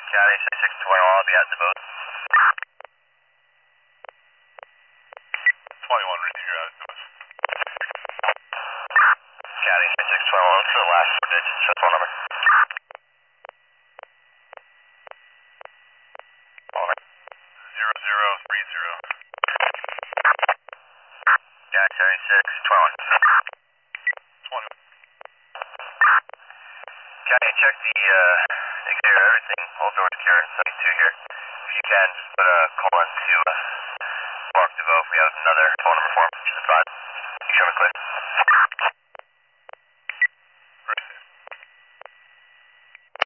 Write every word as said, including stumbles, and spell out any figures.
Caddy six twenty-one, I'll be at the boat. twenty-one, reading your attitude. Caddy six twenty-one, what's the last four digits? That's phone number. Phone number. Zero zero three zero. Caddy seventy-six twenty-one. twenty. Caddy, check the uh, exterior, everything, all doors secure, seventy-two here. If you can, just put a call in to uh, Mark DeVoe if we have another phone number for him, just advise. You show me clear.